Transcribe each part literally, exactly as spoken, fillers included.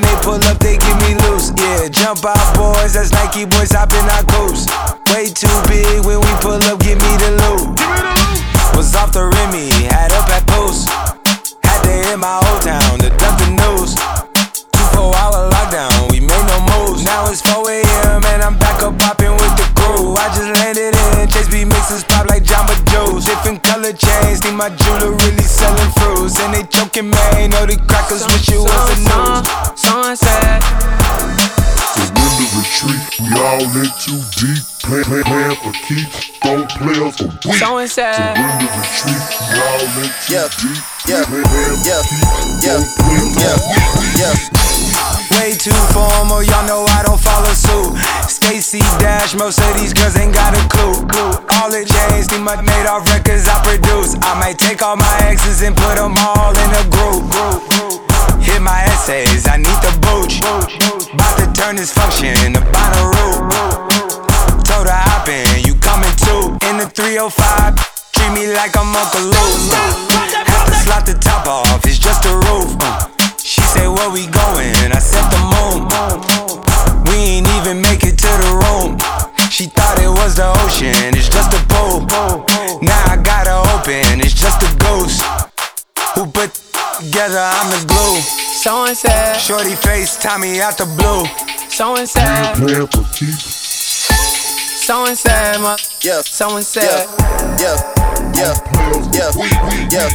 they pull up, they give me loose. Yeah, jump out boys, that's Nike boys hopping our coast. Way too big when we pull up, give me the loot. Was off the Remy, had up at post. Had to hit my old town to dump the news. Two four hour lockdown, we made no moves. Now it's four a.m. and I'm back up popping with the crew. I just landed in Chase B mixes pop like Jamba Joe's. Different color chains, need my jeweler really selling fruits. And they choking, man, know the crackers wish it was a news. Sunset. Surrender retreat, we all in too deep. Plan, plan, plan for keeps, don't play us for weeks. Sunset. Surrender retreat, we all in too yeah. deep. Yeah, plan, plan yeah, for keeps, yeah, don't play us yeah, for weeks. yeah. Way too formal, y'all know I don't follow suit. Stacy Dash, most of these girls ain't got a clue. All the chains, need my made off records I produce. I might take all my exes and put them all in a group. Hit my essays, I need the booch. About to turn this function to Bonnaroo. Told her hop in, you coming too. In the three oh five, treat me like I'm Uncle Luke. Have to slot the top off, it's just a roof. She said, where we going? I said the moon. We ain't even make it to the room. She thought it was the ocean, it's just a pool. Now I gotta open, it's just a ghost. Who put together, I'm the glue. So and said. Shorty face, Tommy out the blue. So and said. Plan for keeps. So and said, ma. Yeah. So and said. Yeah. Yeah. Yeah. Yeah. Yeah.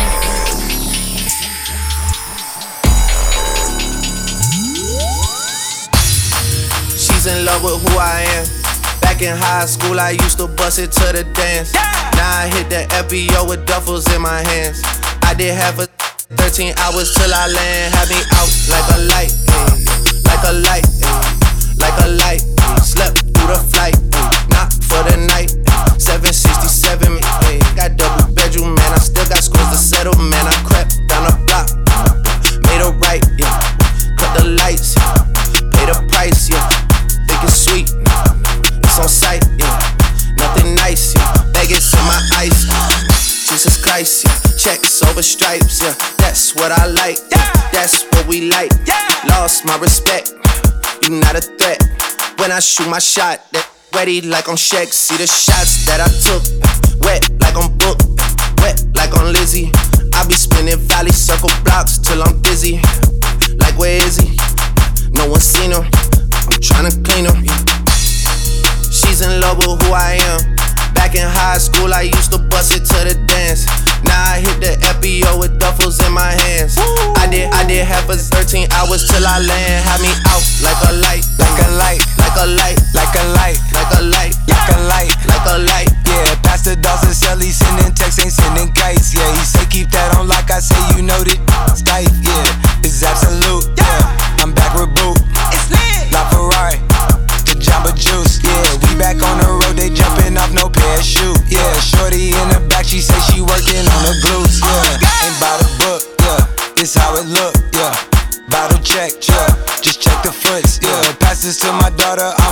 She's in love with who I am. Back in high school, I used to bust it to the dance. Now I hit the F B O with duffels in my hands. I did half a thirteen hours till I land. Had me out like a light, ay, like a light, ay, like a light. Ay, slept through the flight, ay, not for the night. Ay, seven sixty-seven, ay, got double bedroom, man. I still got scores to settle, man. I crept down the block, made a right, yeah. Cut the lights, yeah. Pay the price, yeah. Think it's sweet, it's on sight, yeah. Nothing nice, yeah. Vegas in my ice, Jesus Christ, yeah. Checks over stripes, yeah. That's what I like, yeah. That's what we like, yeah. Lost my respect, you not a threat. When I shoot my shot, that ready like on Shaq. See the shots that I took, wet like on Book, wet like on Lizzie. I be spinning valley circle blocks till I'm dizzy. Like where is he? No one seen him. I'm tryna clean him. Yeah. She's in love with who I am. Back in high school, I used to bust it to the dance. Now I hit the F B O with duffels in my hands. Woo. I did, I did half a thirteen hours till I land. Had me out like a light, like a light, like a light, like a light, like a light, like a light, like a light. Yeah, Pastor Dawson Shelly sending texts, ain't sending kites. Yeah, he say keep that on like I say, you know that it's tight. Yeah, it's absolute. Yeah, I'm back with Boot. It's lit. La Ferrari, the Jamba Juice. Yeah, we back on the road, they jumping off no parachute. Yeah, shorty in the back, she say she working on the glutes. Yeah, ain't by the book. Yeah, it's how it look. Yeah, bottle check. Yeah, just check the foots. Yeah, pass this to my daughter.